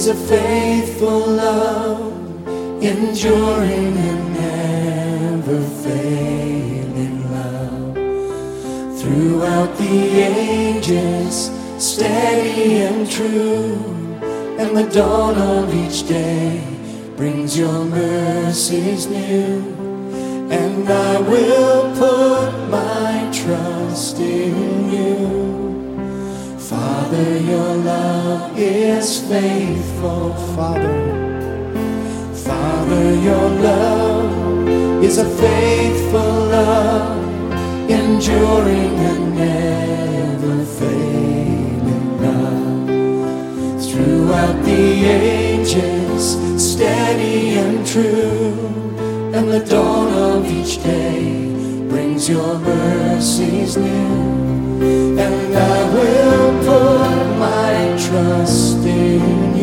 is a faithful love, enduring and never failing love. Throughout the ages, steady and true, and the dawn of each day brings your mercies new. And I will put my trust in you. Father, your love is faithful. Father, your love is a faithful love, enduring and never failing love. Throughout the ages, steady and true, and the dawn of each day brings your mercies new. And I will